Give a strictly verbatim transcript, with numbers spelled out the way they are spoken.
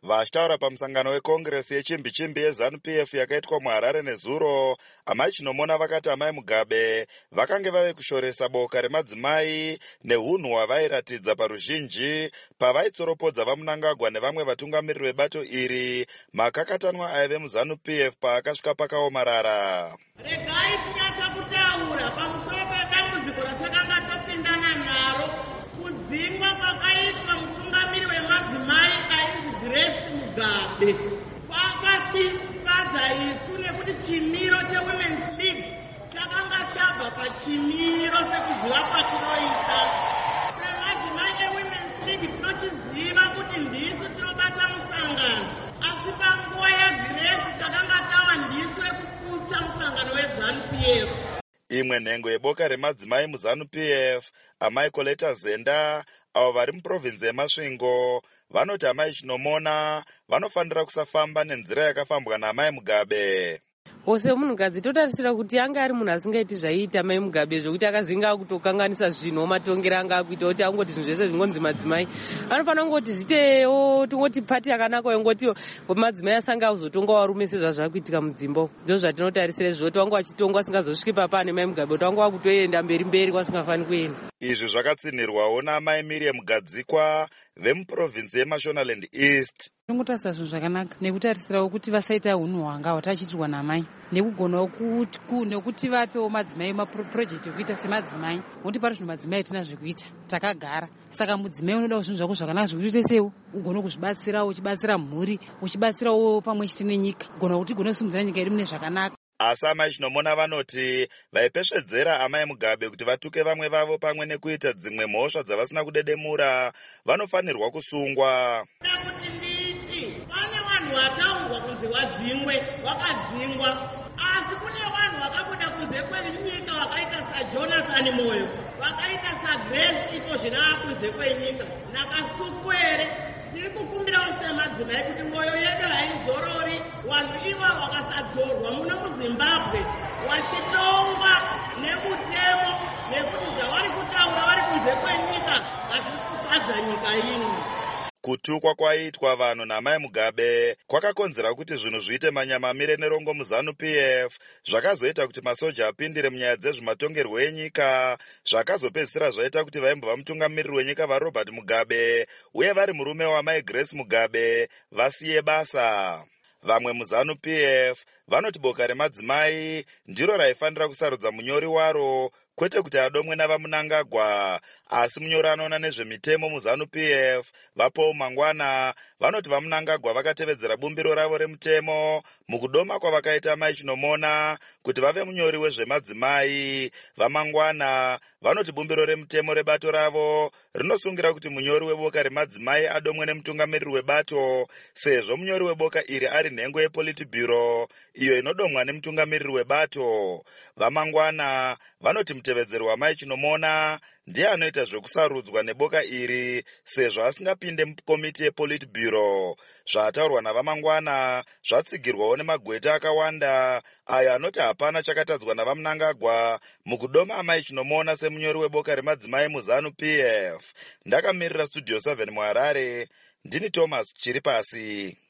Vachitaura pamusangano wekongresi yechimbi-chimbi yeZANU-P F yakaitwa muHarare nezuro, amai Chinomona vakati amai Mugabe vakange vave kushoresa boka remadzimai nehunhu hwavairatidza paruzhinji pavaitsoropodza vaMunangagwa nevamwe vatungamiriri vebato iri makakatanwa aive muZANU-P F paakasvika pakaomarara. Regai tinyatsa kutaura pamusoro pedambudziko ratakanga topindana naro, kudzingwa kwakaitwa mutungamiri wemadzimai ainzi Grace Mugabe. Kwakatifadza isu nekuti chimiro cheWomen's League chakanga chabva pachimiro sekuziva kwatinoita. Semadzimai eWomen's League tinochiziva kuti ndisu tinobata musangano, asi panguva yaGrace takanga tava ndisu ekuputsa musangano weZANU-P F. Imwe nhengo yeboka remadzimai muZANU-P F, amai Koleta Zenda, avo vari muprovinzi yeMasvingo, vanoti amai Chinomona vanofanira kusafamba nenzira yakafambwa naamai Mugabe. Ose munhukadzi totarisira kuti anga ari munhu asingaiti zvaiita amai Mugabe, zvokuti akazinga akutokanganisa zvinhu matongero anga akuita kuti angoti zvinhu zvese zvingonzi madzimai. Anofanira kungoti zvitewo tongoti pati yakanaka ingoti madzimai asanga auzotonga varume sezvazvakuitika mudzimba. Ndizvo zvatinotarisira izvoti wanga wachitongwa asingazosviki papa nemai Mugabe, kuti wanga wakutoenda mberi mberi kwasingafani kuenda. Izvi zvakatsinirwawo naamai Miriam Gadzikwa vemuprovinzi yeMashonaland East. Tinongotarisa zvinhu zvakanaka nekutarisirawo kuti vasaita hunhu hwanga hwatachitirwa namai, nekugonawo nekuti vapewo madzimai mapurojekti ekuita semadzimai, nokuti pari zvinhu madzimai atina zvekuita takagara. Saka mudzimai unodawo zvinhu zvako zvakanaka zvekuti uitesewo ugone kuzvibatsirawo, uchibatsira mhuri, uchibatsirawo pamwe chete nenyika, ugona kuti ugone kusimudzira nyika iri mune zvakanaka. Asi amai Chinomona vanoti vaipesvedzera amai Mugabe kuti vatuke vamwe vavo pamwe nekuita dzimwe mhosva dzavasina kudedemura vanofanirwa kusungwa. Kuti nditi pane vanhu vataurwa kunzi wadzingwe, wakadzingwa, asi kune vanhu vakabuda kunze kwenyika vakaita saJonathan Moyo, vakaita saGrace iko zvina kunze kwenyika nakasupwere. Tiri kukumbirawo semadzimai kuti mwoyo yedu haizorori, vanhu iva vakasadzorwa muno muZimbabwe vachitongwa nemutemo nekuti zvavari kutaura vari kunze kwenyika hazvisi kufadza nyika ino. Kutukwa kwaitwa vanhu naamai Mugabe kwakakonzera kuti zvinhu zviite manyamamire nerongo muZANU-P F, zvakazoita kuti masoja apindire munyaya dzezvematongerwo enyika, zvakazopedzisira zvaita kuti vaimbova mutungamiriri wenyika vaRobert Mugabe uye vari murume wamai Grace Mugabe vasiye basa. Vamwe muZANU-P F vanoti boka remadzimai ndiro raifanira kusarudza munyori waro, kwete kuti adomwe navaMunangagwa. Asi munyori anoona nezvemitemo muZANU-P F vaPaul Mangwana vanoti vaMunangagwa vakatevedzera bumbiro ravo remutemo mukudoma kwavakaita amai Chinomona kuti vave munyori wezvemadzimai. VaMangwana vanoti bumbiro remutemo rebato ravo rinosungira kuti munyori weboka remadzimai adomwe nemutungamiriri webato, sezvo munyori weboka iri ari nhengo yePolitburo iyo inodomwa nemutungamiriri webato. VaMangwana vanoti mutevedzeri wamai Chinomona ndiye anoita zvekusarudzwa neboka iri sezvo asingapinde mukomiti yePolitburo. Zvataurwa navaMangwana zvatsigirwawo nemagweta akawanda ayo anoti hapana chakatadzwa navaMunangagwa mukudoma amai Chinomona semunyori weboka remadzimai muZANU-P F. Ndakamirira Studio seven muHarare, ndini Thomas Chiripasi.